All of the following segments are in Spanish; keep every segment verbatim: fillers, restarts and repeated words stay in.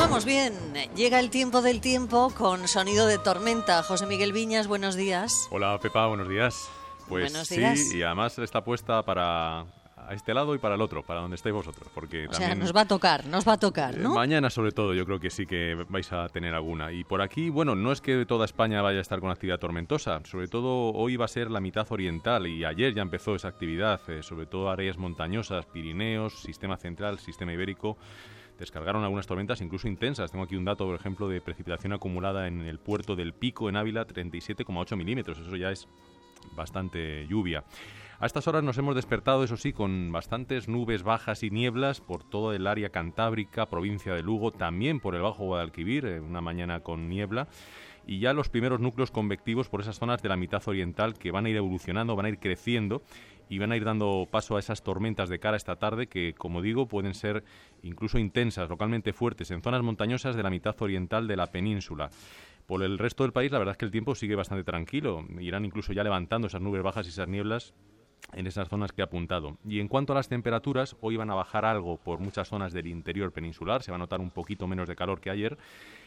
vamos bien. Llega el tiempo del tiempo con sonido de tormenta. José Miguel Viñas, buenos días. Hola, Pepa, buenos días. Pues buenos días. Sí, y además está puesta para a este lado y para el otro, para donde estáis vosotros. Porque o también, sea, nos va a tocar, nos va a tocar, ¿no? Eh, mañana, sobre todo, yo creo que sí que vais a tener alguna. Y por aquí, bueno, no es que toda España vaya a estar con actividad tormentosa. Sobre todo, hoy va a ser la mitad oriental y ayer ya empezó esa actividad. Eh, sobre todo áreas montañosas, Pirineos, Sistema Central, Sistema Ibérico. Descargaron algunas tormentas incluso intensas. Tengo aquí un dato, por ejemplo, de precipitación acumulada en el puerto del Pico, en Ávila, treinta y siete coma ocho milímetros. Eso ya es bastante lluvia. A estas horas nos hemos despertado, eso sí, con bastantes nubes bajas y nieblas por todo el área cantábrica, provincia de Lugo, también por el Bajo Guadalquivir, eh, una mañana con niebla. Y ya los primeros núcleos convectivos por esas zonas de la mitad oriental que van a ir evolucionando, van a ir creciendo y van a ir dando paso a esas tormentas de cara a esta tarde que, como digo, pueden ser incluso intensas, localmente fuertes, en zonas montañosas de la mitad oriental de la península. Por el resto del país, la verdad es que el tiempo sigue bastante tranquilo. Irán incluso ya levantando esas nubes bajas y esas nieblas en esas zonas que he apuntado. Y en cuanto a las temperaturas, hoy van a bajar algo por muchas zonas del interior peninsular, se va a notar un poquito menos de calor que ayer,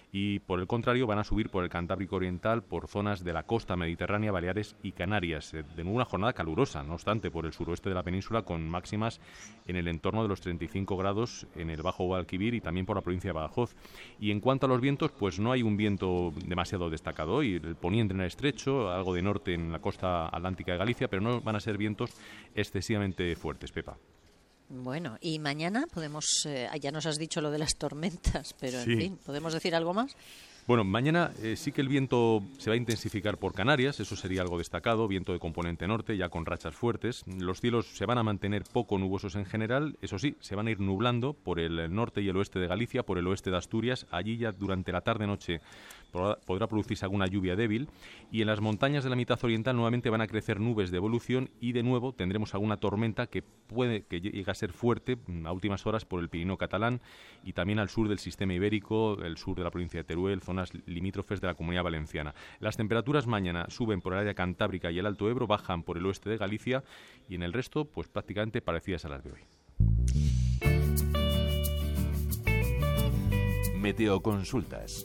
y por el contrario van a subir por el Cantábrico Oriental, por zonas de la costa mediterránea, Baleares y Canarias. De nuevo una jornada calurosa, no obstante, por el suroeste de la península, con máximas en el entorno de los treinta y cinco grados en el Bajo Guadalquivir y también por la provincia de Badajoz. Y en cuanto a los vientos, pues no hay un viento demasiado destacado hoy. El poniente en el estrecho, algo de norte en la costa atlántica de Galicia, pero no van a ser vientos excesivamente fuertes, Pepa. Bueno, y mañana podemos, eh, ya nos has dicho lo de las tormentas, pero sí. en fin, ¿podemos decir algo más? Bueno, mañana eh, sí que el viento se va a intensificar por Canarias, eso sería algo destacado, viento de componente norte, ya con rachas fuertes. Los cielos se van a mantener poco nubosos en general, eso sí, se van a ir nublando por el norte y el oeste de Galicia, por el oeste de Asturias. Allí ya durante la tarde-noche podrá producirse alguna lluvia débil, y en las montañas de la mitad oriental nuevamente van a crecer nubes de evolución y de nuevo tendremos alguna tormenta que puede que llegue a ser fuerte a últimas horas por el Pirineo catalán y también al sur del sistema ibérico, el sur de la provincia de Teruel, zonas limítrofes de la Comunidad Valenciana. Las temperaturas mañana suben por el área cantábrica y el Alto Ebro, bajan por el oeste de Galicia y en el resto pues prácticamente parecidas a las de hoy. Meteoconsultas.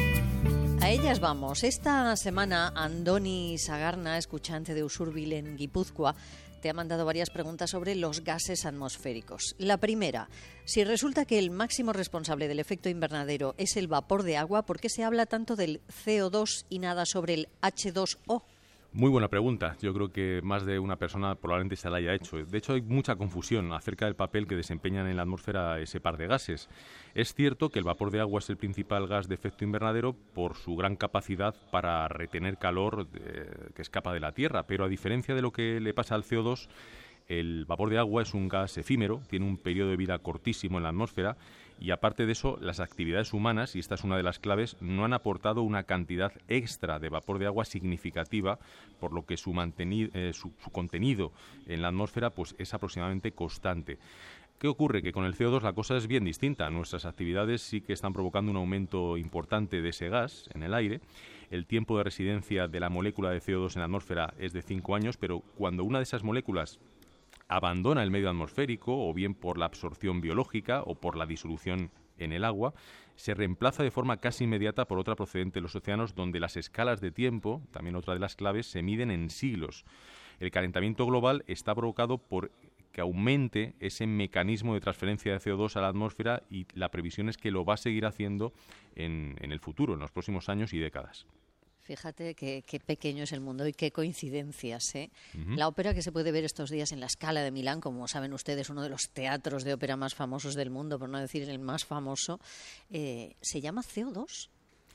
A ellas vamos. Esta semana Andoni Sagarna, escuchante de Usurbil en Guipúzcoa, te ha mandado varias preguntas sobre los gases atmosféricos. La primera, si resulta que el máximo responsable del efecto invernadero es el vapor de agua, ¿por qué se habla tanto del C O dos y nada sobre el H dos O? Muy buena pregunta. Yo creo que más de una persona probablemente se la haya hecho. De hecho, hay mucha confusión acerca del papel que desempeñan en la atmósfera ese par de gases. Es cierto que el vapor de agua es el principal gas de efecto invernadero por su gran capacidad para retener calor eh, que escapa de la Tierra, pero a diferencia de lo que le pasa al C O dos, el vapor de agua es un gas efímero, tiene un periodo de vida cortísimo en la atmósfera y aparte de eso, las actividades humanas, y esta es una de las claves, no han aportado una cantidad extra de vapor de agua significativa, por lo que su, manteni- eh, su, su contenido en la atmósfera pues, es aproximadamente constante. ¿Qué ocurre? Que con el C O dos la cosa es bien distinta. Nuestras actividades sí que están provocando un aumento importante de ese gas en el aire. El tiempo de residencia de la molécula de C O dos en la atmósfera es de cinco años, pero cuando una de esas moléculas abandona el medio atmosférico, o bien por la absorción biológica o por la disolución en el agua, se reemplaza de forma casi inmediata por otra procedente de los océanos, donde las escalas de tiempo, también otra de las claves, se miden en siglos. El calentamiento global está provocado por que aumente ese mecanismo de transferencia de C O dos a la atmósfera y la previsión es que lo va a seguir haciendo en, en el futuro, en los próximos años y décadas. Fíjate qué, qué pequeño es el mundo y qué coincidencias, ¿eh? Uh-huh. La ópera que se puede ver estos días en la Scala de Milán, como saben ustedes, uno de los teatros de ópera más famosos del mundo, por no decir el más famoso, eh, ¿se llama C O dos?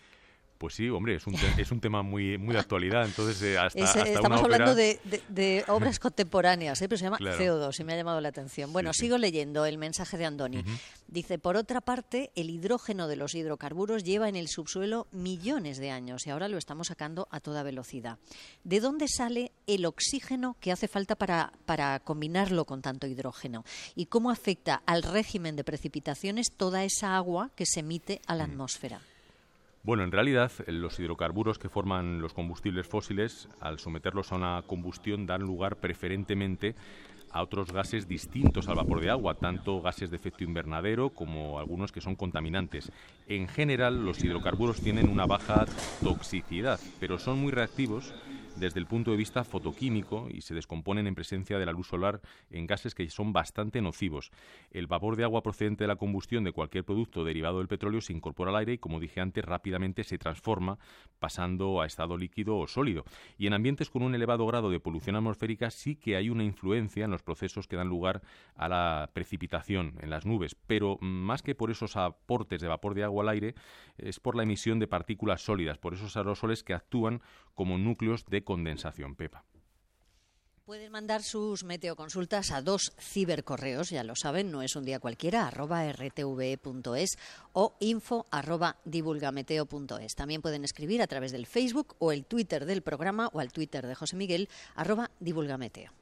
Pues sí, hombre, es un, te- es un tema muy muy de actualidad, entonces eh, hasta, Es, hasta estamos una hablando ópera... de, de, de obras contemporáneas, ¿eh? Pero se llama Claro. C O dos y me ha llamado la atención. Bueno, Sí, sí. sigo leyendo el mensaje de Andoni. Uh-huh. Dice, por otra parte, el hidrógeno de los hidrocarburos lleva en el subsuelo millones de años y ahora lo estamos sacando a toda velocidad. ¿De dónde sale el oxígeno que hace falta para, para combinarlo con tanto hidrógeno? ¿Y cómo afecta al régimen de precipitaciones toda esa agua que se emite a la atmósfera? Bueno, en realidad, los hidrocarburos que forman los combustibles fósiles, al someterlos a una combustión, dan lugar preferentemente a otros gases distintos al vapor de agua, tanto gases de efecto invernadero como algunos que son contaminantes. En general, los hidrocarburos tienen una baja toxicidad, pero son muy reactivos desde el punto de vista fotoquímico y se descomponen en presencia de la luz solar en gases que son bastante nocivos. El vapor de agua procedente de la combustión de cualquier producto derivado del petróleo se incorpora al aire y, como dije antes, rápidamente se transforma pasando a estado líquido o sólido. Y en ambientes con un elevado grado de polución atmosférica sí que hay una influencia en los procesos que dan lugar a la precipitación en las nubes, pero más que por esos aportes de vapor de agua al aire, es por la emisión de partículas sólidas, por esos aerosoles que actúan como núcleos de condensación. Pepa. Pueden mandar sus meteoconsultas a dos cibercorreos, ya lo saben, no es un día cualquiera, arroba rtve.es o info arroba divulgameteo.es. También pueden escribir a través del Facebook o el Twitter del programa o al Twitter de José Miguel, arroba divulgameteo.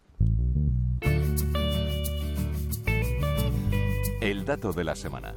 El dato de la semana.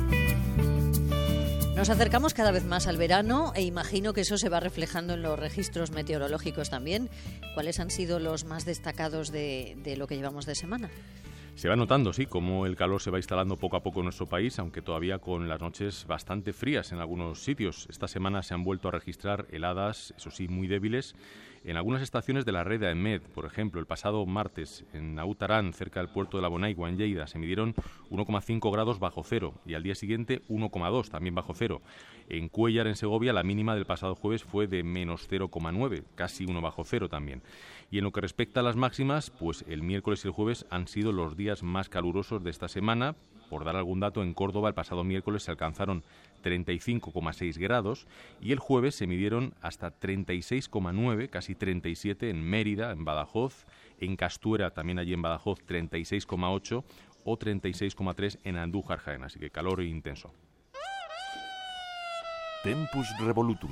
Nos acercamos cada vez más al verano e imagino que eso se va reflejando en los registros meteorológicos también. ¿Cuáles han sido los más destacados de, de lo que llevamos de semana? Se va notando, sí, cómo el calor se va instalando poco a poco en nuestro país, aunque todavía con las noches bastante frías en algunos sitios. Esta semana se han vuelto a registrar heladas, eso sí, muy débiles, en algunas estaciones de la red de AEMET. Por ejemplo, el pasado martes en Nautarán, cerca del puerto de la Bonaigua, en Lleida, se midieron uno coma cinco grados bajo cero y al día siguiente uno coma dos, también bajo cero. En Cuéllar, en Segovia, la mínima del pasado jueves fue de menos cero coma nueve, casi uno bajo cero también. Y en lo que respecta a las máximas, pues el miércoles y el jueves han sido los días más calurosos de esta semana. Por dar algún dato, en Córdoba el pasado miércoles se alcanzaron treinta y cinco coma seis grados y el jueves se midieron hasta treinta y seis coma nueve, casi treinta y siete en Mérida, en Badajoz, en Castuera, también allí en Badajoz, treinta y seis coma ocho o treinta y seis coma tres en Andújar, Jaén, así que calor intenso. Tempus Revolutum.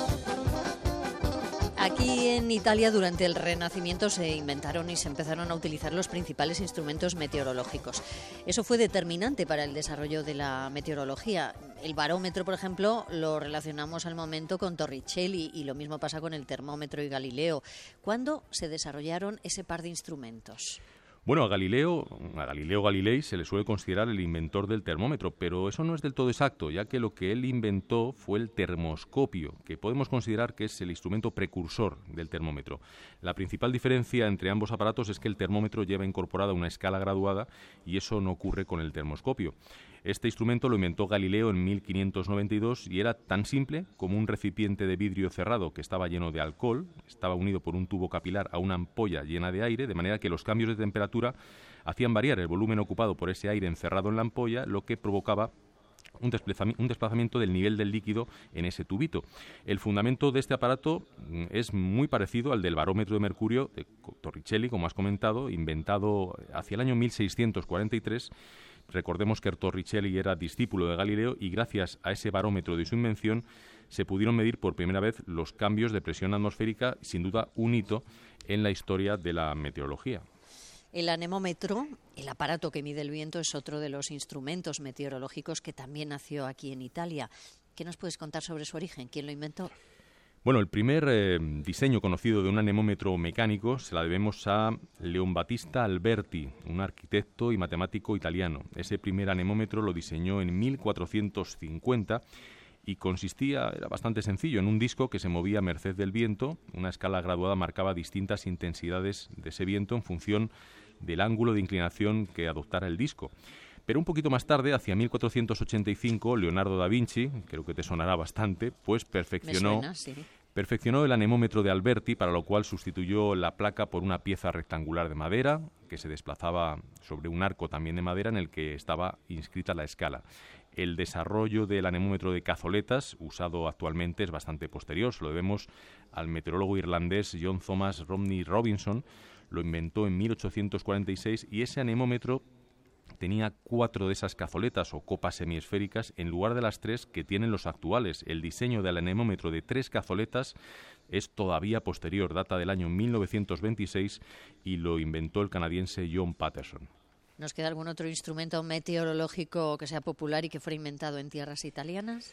Aquí en Italia, durante el Renacimiento, se inventaron y se empezaron a utilizar los principales instrumentos meteorológicos. Eso fue determinante para el desarrollo de la meteorología. El barómetro, por ejemplo, lo relacionamos al momento con Torricelli y lo mismo pasa con el termómetro y Galileo. ¿Cuándo se desarrollaron ese par de instrumentos? Bueno, a Galileo, a Galileo Galilei se le suele considerar el inventor del termómetro, pero eso no es del todo exacto, ya que lo que él inventó fue el termoscopio, que podemos considerar que es el instrumento precursor del termómetro. La principal diferencia entre ambos aparatos es que el termómetro lleva incorporada una escala graduada y eso no ocurre con el termoscopio. Este instrumento lo inventó Galileo en mil quinientos noventa y dos y era tan simple como un recipiente de vidrio cerrado que estaba lleno de alcohol, estaba unido por un tubo capilar a una ampolla llena de aire, de manera que los cambios de temperatura hacían variar el volumen ocupado por ese aire encerrado en la ampolla, lo que provocaba un desplazamiento, un desplazamiento del nivel del líquido en ese tubito. El fundamento de este aparato es muy parecido al del barómetro de mercurio de Torricelli, como has comentado, inventado hacia el año mil seiscientos cuarenta y tres. Recordemos que Torricelli era discípulo de Galileo y gracias a ese barómetro de su invención se pudieron medir por primera vez los cambios de presión atmosférica, sin duda un hito en la historia de la meteorología. El anemómetro, el aparato que mide el viento, es otro de los instrumentos meteorológicos que también nació aquí en Italia. ¿Qué nos puedes contar sobre su origen? ¿Quién lo inventó? Bueno, el primer eh, diseño conocido de un anemómetro mecánico se la debemos a Leon Battista Alberti, un arquitecto y matemático italiano. Ese primer anemómetro lo diseñó en mil cuatrocientos cincuenta y consistía, era bastante sencillo, en un disco que se movía a merced del viento. Una escala graduada marcaba distintas intensidades de ese viento en función del ángulo de inclinación que adoptara el disco. Pero un poquito más tarde, hacia mil cuatrocientos ochenta y cinco, Leonardo da Vinci, creo que te sonará bastante, pues perfeccionó, Me suena, sí. perfeccionó el anemómetro de Alberti, para lo cual sustituyó la placa por una pieza rectangular de madera que se desplazaba sobre un arco también de madera en el que estaba inscrita la escala. El desarrollo del anemómetro de cazoletas, usado actualmente, es bastante posterior. Se lo debemos al meteorólogo irlandés John Thomas Romney Robinson. Lo inventó en mil ochocientos cuarenta y seis y ese anemómetro tenía cuatro de esas cazoletas o copas semiesféricas en lugar de las tres que tienen los actuales. El diseño del anemómetro de tres cazoletas es todavía posterior, data del año mil novecientos veintiséis y lo inventó el canadiense John Patterson. ¿Nos queda algún otro instrumento meteorológico que sea popular y que fuera inventado en tierras italianas?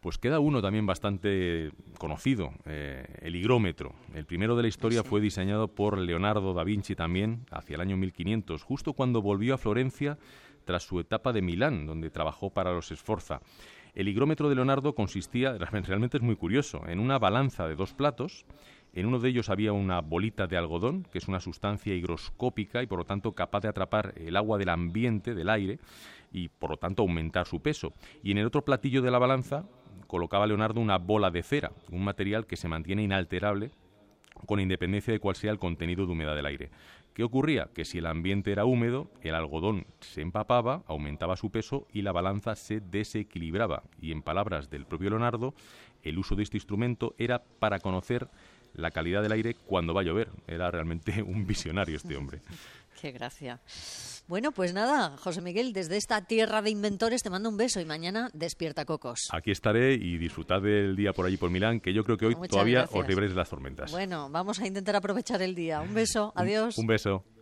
Pues queda uno también bastante conocido, eh, el higrómetro. El primero de la historia sí. fue diseñado por Leonardo da Vinci también, hacia el año mil quinientos, justo cuando volvió a Florencia tras su etapa de Milán, donde trabajó para los Sforza. El higrómetro de Leonardo consistía, realmente es muy curioso, en una balanza de dos platos. En uno de ellos había una bolita de algodón, que es una sustancia higroscópica y por lo tanto capaz de atrapar el agua del ambiente, del aire, y por lo tanto aumentar su peso. Y en el otro platillo de la balanza colocaba Leonardo una bola de cera, un material que se mantiene inalterable con independencia de cuál sea el contenido de humedad del aire. ¿Qué ocurría? Que si el ambiente era húmedo, el algodón se empapaba, aumentaba su peso y la balanza se desequilibraba. Y en palabras del propio Leonardo, el uso de este instrumento era para conocer la calidad del aire cuando va a llover. Era realmente un visionario este hombre. Qué gracia. Bueno, pues nada, José Miguel, desde esta tierra de inventores te mando un beso y mañana despierta cocos. Aquí estaré y disfrutad del día por allí por Milán, que yo creo que hoy Muchas todavía gracias. os libréis de las tormentas. Bueno, vamos a intentar aprovechar el día. Un beso, adiós. Un, un beso.